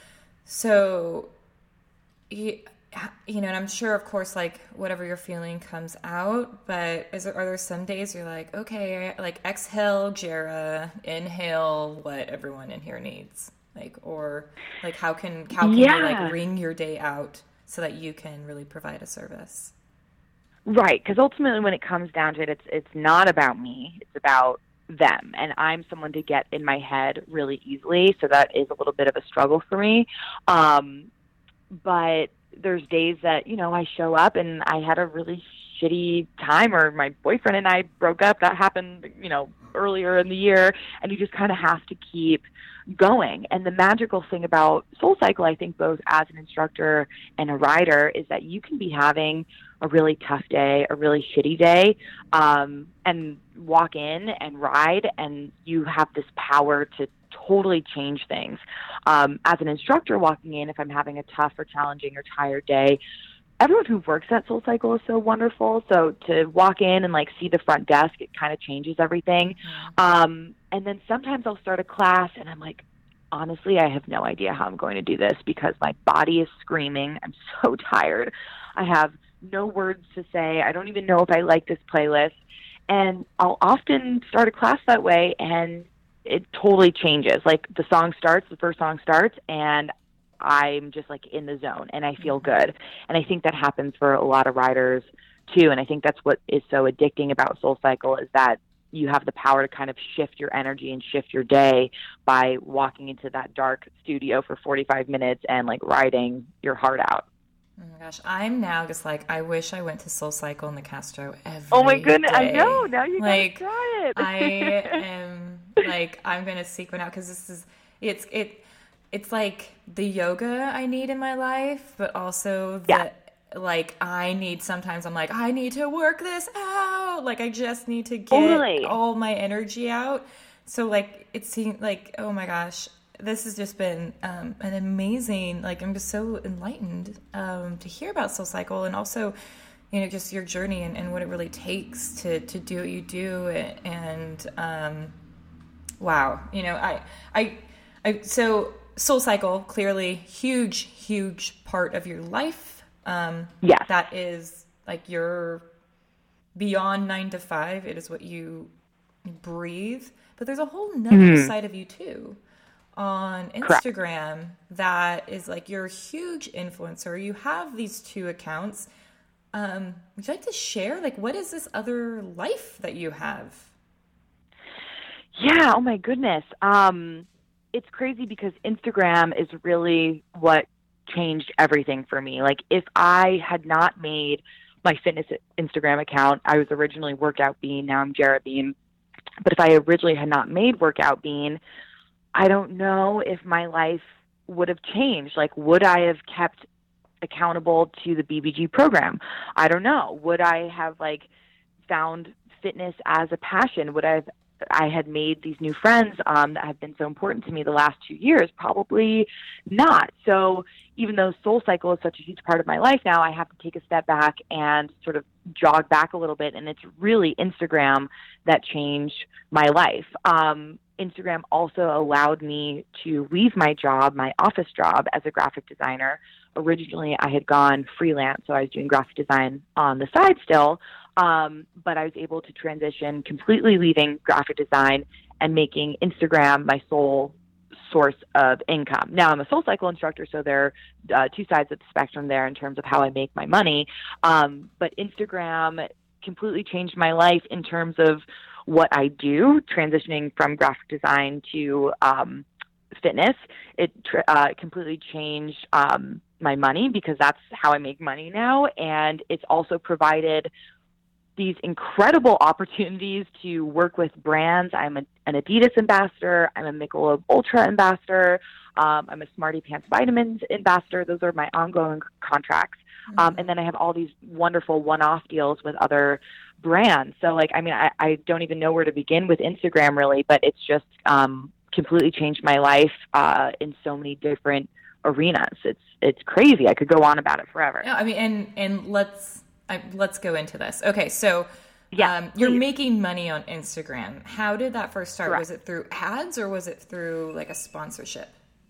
So, you, you know, and I'm sure, of course, like whatever you're feeling comes out, but is there, are there some days you're like, okay, like exhale, Jara, inhale what everyone in here needs? Like, or like, how can, how can yeah. you like wring your day out so that you can really provide a service? Right. Because ultimately when it comes down to it, it's, it's not about me. It's about them. And I'm someone to get in my head really easily. So that is a little bit of a struggle for me. Um, but there's days that, you know, I show up and I had a really shitty time, or my boyfriend and I broke up. That happened, you know, earlier in the year, and you just kind of have to keep going. And the magical thing about SoulCycle, I think, both as an instructor and a rider, is that you can be having a really tough day, a really shitty day, um, and walk in and ride, and you have this power to totally change things. Um, as an instructor walking in, if I'm having a tough or challenging or tired day, everyone who works at SoulCycle is so wonderful. So to walk in and like see the front desk, it kind of changes everything. Um, and then sometimes I'll start a class and I'm like, honestly, I have no idea how I'm going to do this because my body is screaming. I'm so tired. I have no words to say. I don't even know if I like this playlist. And I'll often start a class that way, and it totally changes. Like the song starts, the first song starts, and I'm just like in the zone and I feel good. And I think that happens for a lot of riders too. And I think that's what is so addicting about SoulCycle, is that you have the power to kind of shift your energy and shift your day by walking into that dark studio for forty-five minutes and like riding your heart out. Oh my gosh, I'm now just like, I wish I went to SoulCycle in the Castro every Oh my goodness, day. I know. Now you like, gotta try it. I am like, I'm gonna seek one out because this is it's it it's like the yoga I need in my life, but also the yeah. like I need sometimes I'm like, I need to work this out. Like I just need to get Totally. all my energy out. So like it seems like, oh my gosh, this has just been um, an amazing, like I'm just so enlightened um, to hear about SoulCycle, and also, you know, just your journey and, and what it really takes to, to do what you do. And um, wow, you know, I, I, I, so SoulCycle, clearly huge, huge part of your life. Um, yes. That is like your beyond nine to five. It is what you breathe, but there's a whole nother mm-hmm. side of you too on Instagram. Correct. That is like you're a huge influencer. You have these two accounts. Um, would you like to share, like, what is this other life that you have? Yeah. Oh my goodness. Um, it's crazy because Instagram is really what changed everything for me. Like if I had not made my fitness Instagram account, I was originally Workout Bean. Now I'm Jarrett Bean. But if I originally had not made Workout Bean, I don't know if my life would have changed. Like, would I have kept accountable to the B B G program? I don't know. Would I have like found fitness as a passion? Would I have, I had made these new friends um, that have been so important to me the last two years? Probably not. So even though SoulCycle is such a huge part of my life now, I have to take a step back and sort of jog back a little bit. And it's really Instagram that changed my life. Um, Instagram also allowed me to leave my job, my office job as a graphic designer. Originally, I had gone freelance, so I was doing graphic design on the side still, um, but I was able to transition, completely leaving graphic design and making Instagram my sole source of income. Now, I'm a SoulCycle instructor, so there are uh, two sides of the spectrum there in terms of how I make my money, um, but Instagram completely changed my life in terms of what I do, transitioning from graphic design to um, fitness. It tr- uh, completely changed um, my money because that's how I make money now. And it's also provided these incredible opportunities to work with brands. I'm a, an Adidas ambassador. I'm a Michelob Ultra ambassador. Um, I'm a Smarty Pants Vitamins ambassador. Those are my ongoing contracts. Mm-hmm. Um, and then I have all these wonderful one-off deals with other brands. So like, I mean, I, I don't even know where to begin with Instagram really, but it's just um, completely changed my life uh, in so many different arenas. It's, it's crazy. I could go on about it forever. Yeah, I mean, and, and let's, I, let's go into this. Okay. So yeah, um, you're making money on Instagram. How did that first start? Correct. Was it through ads or was it through like a sponsorship?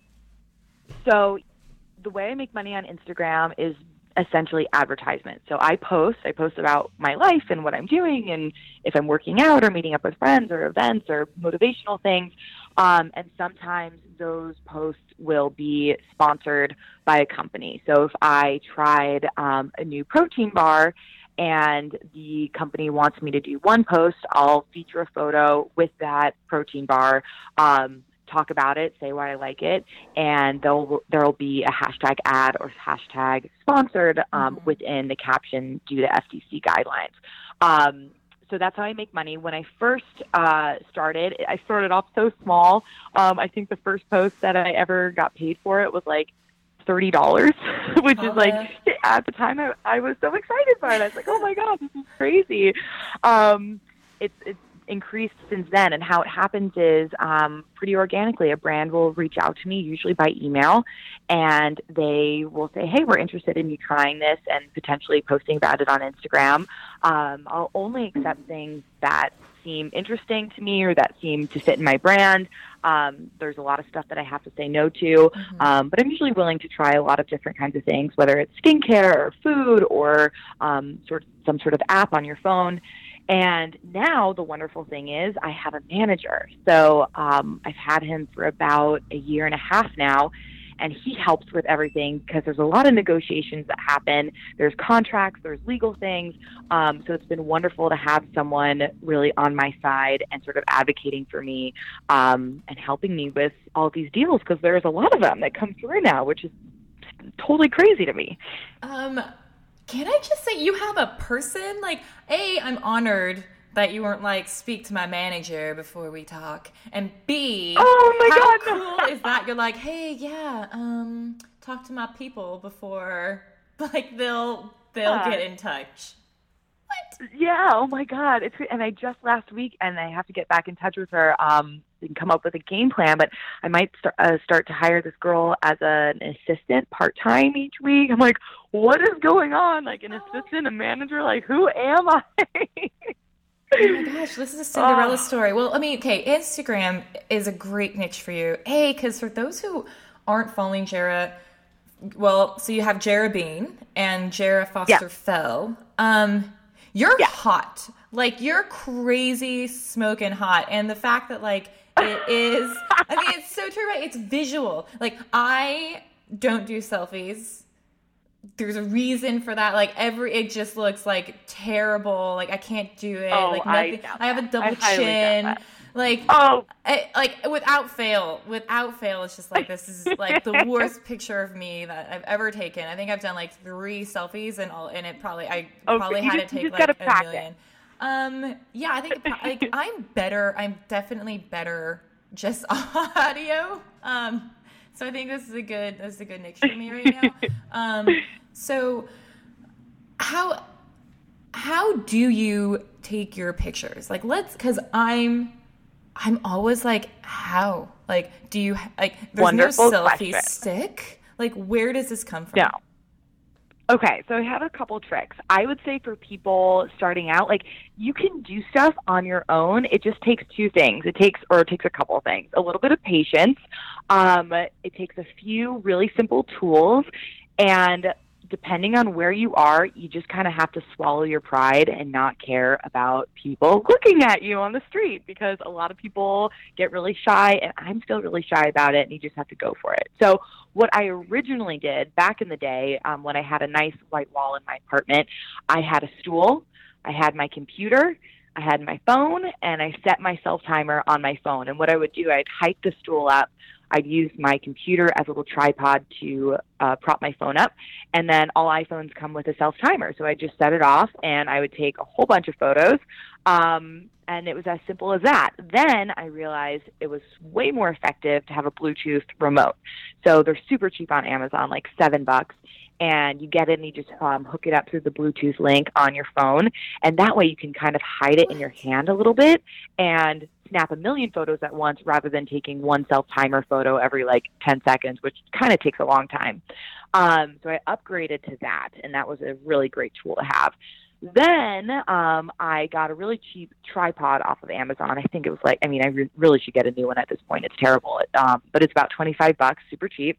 So the way I make money on Instagram is essentially advertisement. So I post, I post about my life and what I'm doing and if I'm working out or meeting up with friends or events or motivational things. Um, and sometimes those posts will be sponsored by a company. So if I tried um, a new protein bar and the company wants me to do one post, I'll feature a photo with that protein bar, um, talk about it, say why I like it, and there'll there'll be a hashtag ad or hashtag sponsored um, mm-hmm. within the caption due to F T C guidelines. Um, so that's how I make money. When I first uh, started, I started off so small. Um, I think the first post that I ever got paid for it was like thirty dollars, which oh, is like, yeah. At the time I, I was so excited by it. I was like, oh my God, this is crazy. Um, it's, it's increased since then, and how it happens is um, pretty organically. A brand will reach out to me, usually by email, and they will say, hey, we're interested in you trying this and potentially posting about it on Instagram. Um, I'll only accept things that seem interesting to me or that seem to fit in my brand. Um, there's a lot of stuff that I have to say no to, mm-hmm. um, but I'm usually willing to try a lot of different kinds of things, whether it's skincare or food or um, sort of some sort of app on your phone. And now the wonderful thing is I have a manager. So um, I've had him for about a year and a half now, and he helps with everything because there's a lot of negotiations that happen. There's contracts, there's legal things. Um, so it's been wonderful to have someone really on my side and sort of advocating for me um, and helping me with all these deals, because there's a lot of them that come through now, which is totally crazy to me. Um, can I just say you have a person? Like, A, I'm honored that you weren't like, speak to my manager before we talk. And B, oh my how God, cool is that? You're like, hey, yeah, um, talk to my people before, like, they'll they'll Yeah. get in touch. What? Yeah, oh my God. It's and I just last week, and I have to get back in touch with her um, and come up with a game plan, but I might start, uh, start to hire this girl as a, an assistant part-time each week. I'm like, what is going on? Like an assistant, a manager, like who am I? Oh my gosh, this is a Cinderella Oh. story. Well, I mean, okay, Instagram is a great niche for you. Hey, because for those who aren't following Jara, well, so you have Jara Bean and Jara Foster Yeah. Fell. Um, you're Yeah. hot. Like, you're crazy smoking hot. And the fact that, like, it is, I mean, it's so true, right? It's visual. Like, I don't do selfies. There's a reason for that. Like every, it just looks like terrible. Like I can't do it. Oh, like I nothing. doubt I, have a that. double I highly doubt chin. that. Like, Oh, I, like without fail, without fail, it's just like this is like the worst picture of me that I've ever taken. I think I've done like three selfies and all, and it probably I Oh, probably you had just- to you take just gotta like a practice. million. Um, yeah, I think it, pro- like I'm better. I'm definitely better just audio. Um, so I think this is a good this is a good niche for me right now. Um, so how how do you take your pictures? Like let's because I'm I'm always like how like do you like there's Wonderful no selfie question. stick. Like where does this come from? no. Okay, so I have a couple tricks. I would say for people starting out, like you can do stuff on your own. It just takes two things. It takes, or it takes a couple of things. A little bit of patience. Um, it takes a few really simple tools, and depending on where you are, you just kind of have to swallow your pride and not care about people looking at you on the street, because a lot of people get really shy, and I'm still really shy about it, and you just have to go for it. So what I originally did back in the day, um, when I had a nice white wall in my apartment, I had a stool, I had my computer, I had my phone, and I set my self-timer on my phone. And what I would do, I'd hike the stool up, I'd use my computer as a little tripod to uh, prop my phone up, and then all iPhones come with a self-timer. So I just set it off, and I would take a whole bunch of photos, um, and it was as simple as that. Then I realized it was way more effective to have a Bluetooth remote. So they're super cheap on Amazon, like seven bucks. And you get it and you just um, hook it up through the Bluetooth link on your phone. And that way you can kind of hide it in your hand a little bit and snap a million photos at once rather than taking one self-timer photo every like ten seconds, which kind of takes a long time. Um, so I upgraded to that, and that was a really great tool to have. Then um, I got a really cheap tripod off of Amazon. I think it was like, I mean, I re- really should get a new one at this point. It's terrible, um, but it's about twenty-five bucks, super cheap.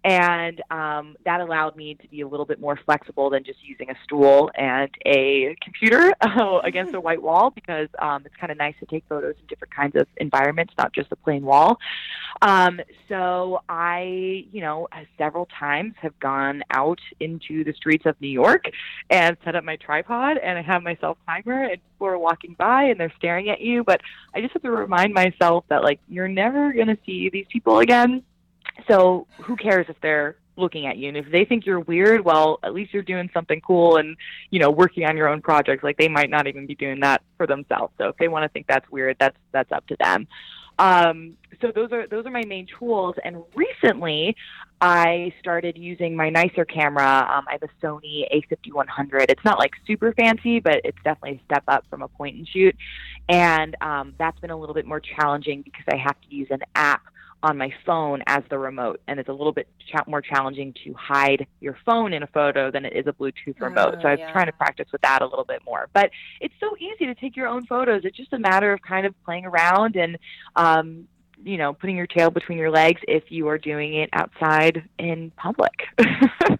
And um, that allowed me to be a little bit more flexible than just using a stool and a computer uh, against a white wall, because um, it's kind of nice to take photos in different kinds of environments, not just a plain wall. Um, so I, you know, several times have gone out into the streets of New York and set up my tripod, and I have my self-timer, and people are walking by and they're staring at you. But I just have to remind myself that, like, you're never going to see these people again. So who cares if they're looking at you? And if they think you're weird, well, at least you're doing something cool and, you know, working on your own projects. Like, they might not even be doing that for themselves. So if they want to think that's weird, that's that's up to them. Um, so those are those are my main tools. And recently, I started using my nicer camera. Um, I have a Sony A fifty-one hundred. It's not like super fancy, but it's definitely a step up from a point and shoot. And um, that's been a little bit more challenging because I have to use an app on my phone as the remote, and it's a little bit cha- more challenging to hide your phone in a photo than it is a Bluetooth remote. Oh, so I'm yeah. trying to practice with that a little bit more. But it's so easy to take your own photos. It's just a matter of kind of playing around and, um, you know, putting your tail between your legs if you are doing it outside in public.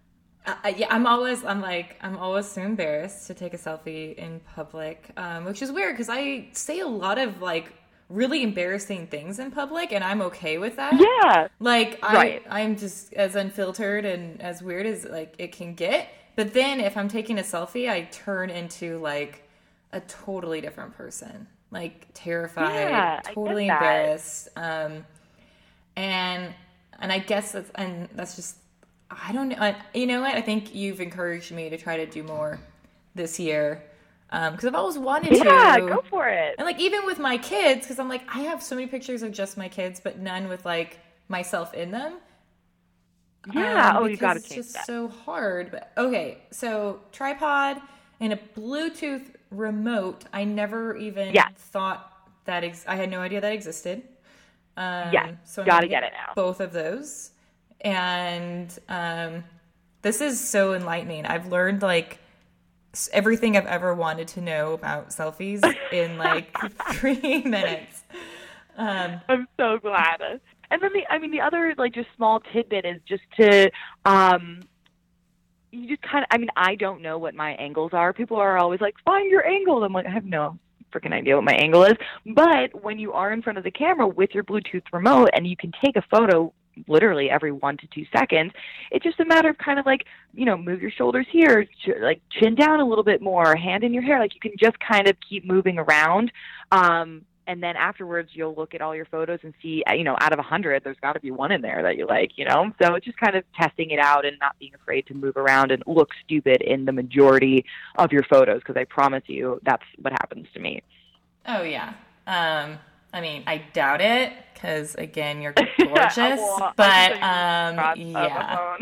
Uh, yeah, I'm always, I'm like, I'm always so embarrassed to take a selfie in public, um, which is weird because I say a lot of like really embarrassing things in public, and I'm okay with that. Yeah, Like I, right. I'm just as unfiltered and as weird as like it can get. But then if I'm taking a selfie, I turn into like a totally different person, like terrified, Yeah, I totally get that. embarrassed, um, and and I guess that's and that's just. I don't know. I, you know what? I think you've encouraged me to try to do more this year because um, I've always wanted Yeah, to. Yeah, go for it. And like even with my kids, because I'm like I have so many pictures of just my kids, but none with like myself in them. Yeah. Um, oh, you got to it's change just that. so hard. But okay, so tripod and a Bluetooth remote. I never even Yes. thought that ex- I had no idea that existed. Um, Yes, so I'm gotta gonna get it now. Both of those. And um, this is so enlightening. I've learned like s- everything I've ever wanted to know about selfies in like three minutes. Um, I'm so glad. And then the, I mean, the other like just small tidbit is just to, um, you just kind of, I mean, I don't know what my angles are. People are always like, find your angle. I'm like, I have no freaking idea what my angle is. But when you are in front of the camera with your Bluetooth remote and you can take a photo literally every one to two seconds, it's just a matter of kind of like, you know, move your shoulders here, ch- like chin down a little bit more, hand in your hair. Like you can just kind of keep moving around. Um, and then afterwards you'll look at all your photos and see, you know, out of a hundred, there's got to be one in there that you like, you know? So it's just kind of testing it out and not being afraid to move around and look stupid in the majority of your photos. Cause I promise you that's what happens to me. oh yeah. Um, I mean, I doubt it because again, you're gorgeous. well, but I um, yeah.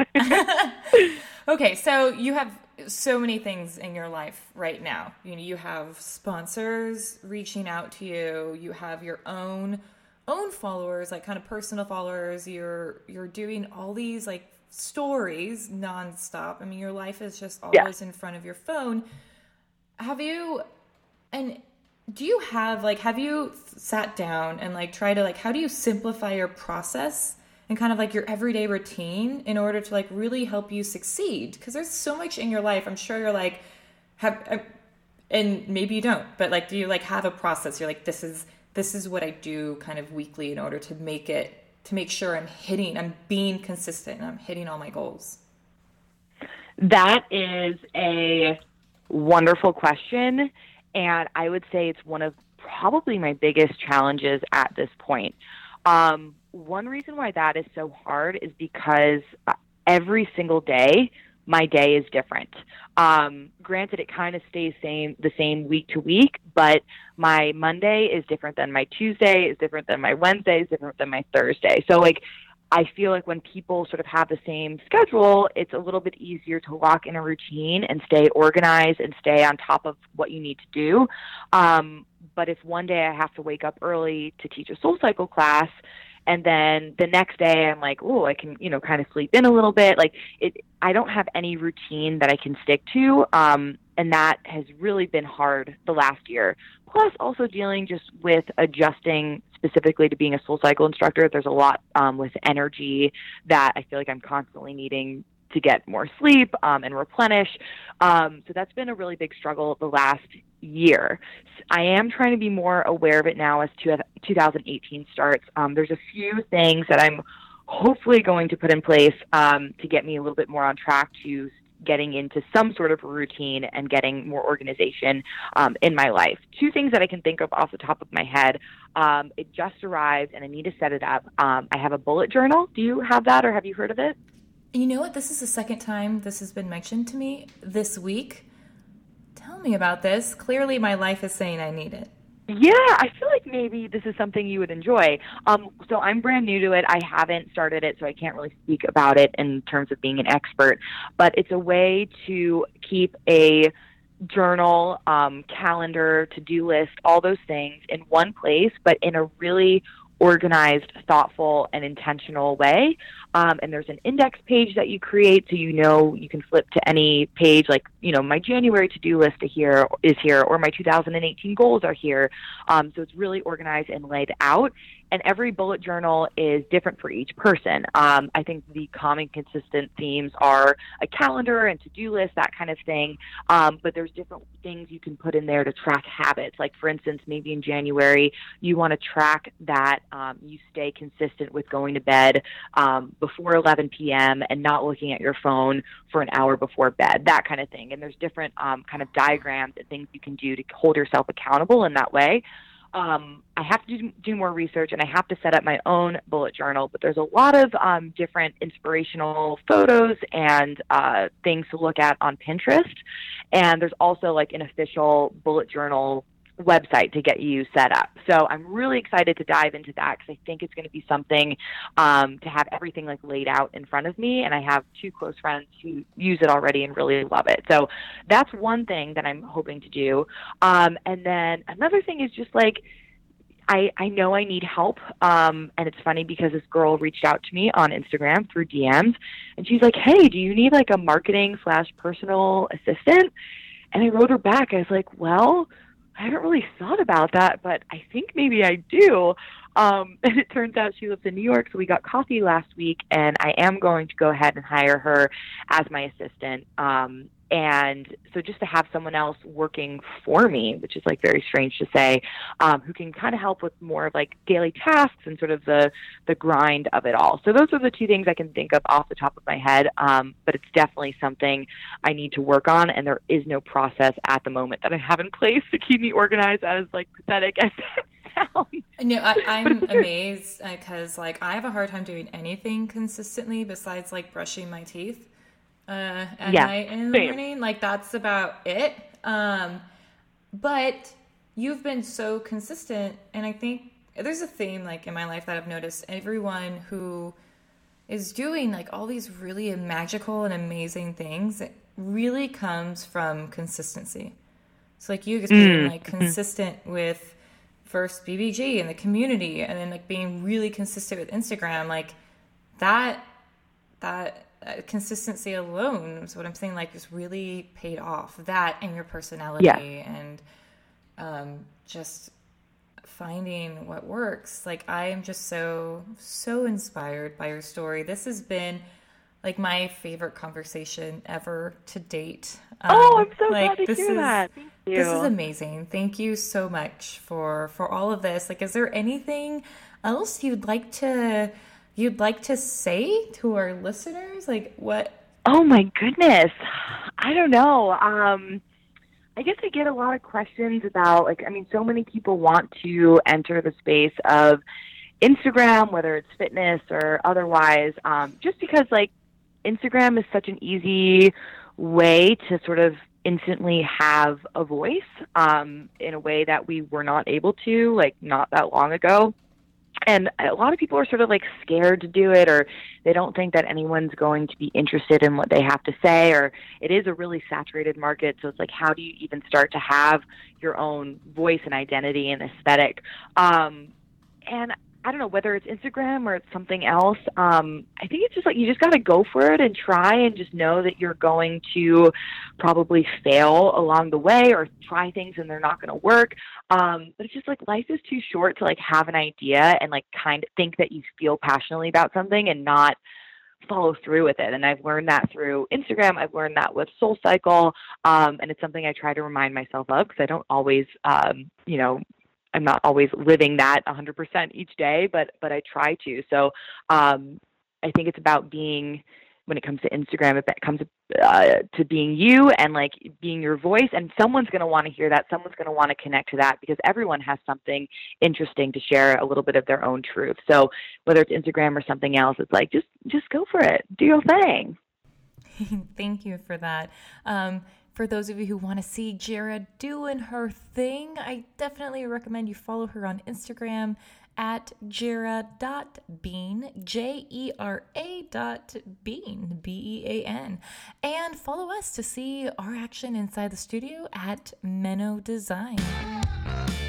Okay, so you have so many things in your life right now. You know, you have sponsors reaching out to you. You have your own own followers, like kind of personal followers. You're you're doing all these like stories nonstop. I mean, your life is just always Yeah. in front of your phone. Have you and do you have like have you sat down and like try to like how do you simplify your process and kind of like your everyday routine in order to like really help you succeed? Because there's so much in your life. I'm sure you're like have and maybe you don't, but like do you like have a process? You're like this is this is what I do kind of weekly in order to make it to make sure I'm hitting I'm being consistent and I'm hitting all my goals. That is a wonderful question. And I would say it's one of probably my biggest challenges at this point. Um, one reason why that is so hard is because every single day, my day is different. Um, granted, it kind of stays same the same week to week, but my Monday is different than my Tuesday, is different than my Wednesday, is different than my Thursday. So like, I feel like when people sort of have the same schedule, it's a little bit easier to lock in a routine and stay organized and stay on top of what you need to do. Um, but if one day I have to wake up early to teach a SoulCycle class, and then the next day I'm like, oh, I can, you know, kind of sleep in a little bit. Like it, I don't have any routine that I can stick to. Um, and that has really been hard the last year. Plus also dealing just with adjusting specifically to being a SoulCycle instructor. There's a lot um, with energy that I feel like I'm constantly needing to get more sleep um, and replenish. Um, so that's been a really big struggle the last year. I am trying to be more aware of it now as two thousand eighteen starts. Um, there's a few things that I'm hopefully going to put in place um, to get me a little bit more on track to getting into some sort of routine and getting more organization um, in my life. Two things that I can think of off the top of my head. Um, it just arrived and I need to set it up. Um, I have a bullet journal. Do you have that or have you heard of it? You know what? This is the second time this has been mentioned to me this week. Tell me about this. Clearly my life is saying I need it. Yeah, I feel like maybe this is something you would enjoy. Um, so I'm brand new to it. I haven't started it, so I can't really speak about it in terms of being an expert. But it's a way to keep a journal, um, calendar, to-do list, all those things in one place, but in a really organized, thoughtful, and intentional way. Um, and there's an index page that you create so you know you can flip to any page, like, you know, my January to-do list here is here, or my two thousand eighteen goals are here. Um, so it's really organized and laid out. And every bullet journal is different for each person. Um, I think the common consistent themes are a calendar and to-do list, that kind of thing. Um, but there's different things you can put in there to track habits. Like, for instance, maybe in January, you want to track that um, you stay consistent with going to bed um, before eleven p.m. and not looking at your phone for an hour before bed, that kind of thing. And there's different um, kind of diagrams and things you can do to hold yourself accountable in that way. Um, I have to do, do more research, and I have to set up my own bullet journal, but there's a lot of um, different inspirational photos and uh, things to look at on Pinterest. And there's also like an official bullet journal website to get you set up. So I'm really excited to dive into that because I think it's going to be something um, to have everything like laid out in front of me. And I have two close friends who use it already and really love it. So that's one thing that I'm hoping to do. Um, and then another thing is just like, I, I know I need help. Um, and it's funny because this girl reached out to me on Instagram through D Ms, and she's like, hey, do you need like a marketing slash personal assistant? And I wrote her back. I was like, well, I haven't really thought about that, but I think maybe I do. Um, and it turns out she lives in New York, so we got coffee last week, and I am going to go ahead and hire her as my assistant. Um, and so just to have someone else working for me, which is like very strange to say, um, who can kind of help with more of like daily tasks and sort of the, the grind of it all. So those are the two things I can think of off the top of my head. Um, but it's definitely something I need to work on. And there is no process at the moment that I have in place to keep me organized, as like pathetic as that sounds. No, I, I'm amazed because like I have a hard time doing anything consistently besides like brushing my teeth. Uh, at yeah, night and in the same. morning. Like that's about it. Um, but you've been so consistent, and I think there's a theme like in my life that I've noticed. Everyone who is doing like all these really magical and amazing things, it really comes from consistency. So like you just being Mm. like consistent with first B B G and the community, and then like being really consistent with Instagram, like that, that, Uh, consistency alone is what I'm saying, like just really paid off. That and your personality Yeah. and um, just finding what works. Like I am just so, so inspired by your story. This has been like my favorite conversation ever to date. Um, Oh, I'm so like, glad to this hear is, that. Thank you. This is amazing. Thank you so much for, for all of this. Like, is there anything else you'd like to you'd like to say to our listeners? Like what? Oh my goodness. I don't know. Um, I guess I get a lot of questions about like, I mean, so many people want to enter the space of Instagram, whether it's fitness or otherwise, um, just because like Instagram is such an easy way to sort of instantly have a voice um, in a way that we were not able to like not that long ago. And a lot of people are sort of like scared to do it, or they don't think that anyone's going to be interested in what they have to say, or it is a really saturated market. So it's like, how do you even start to have your own voice and identity and aesthetic? Um, and I don't know whether it's Instagram or it's something else. Um, I think it's just like you just got to go for it and try, and just know that you're going to probably fail along the way or try things and they're not going to work. Um, but it's just like life is too short to like have an idea and like kind of think that you feel passionately about something and not follow through with it. And I've learned that through Instagram. I've learned that with SoulCycle. Um, and it's something I try to remind myself of because I don't always, um, you know, I'm not always living that one hundred percent each day, but but I try to. So um, I think it's about being, when it comes to Instagram, it comes uh, to being you and like being your voice. And someone's going to want to hear that. Someone's going to want to connect to that because everyone has something interesting to share, a little bit of their own truth. So whether it's Instagram or something else, it's like just just go for it. Do your thing. Thank you for that. Um, For those of you who want to see Jera doing her thing, I definitely recommend you follow her on Instagram at jera dot bean, J E R A dot bean, B E A N. And follow us to see our action inside the studio at Meno Design.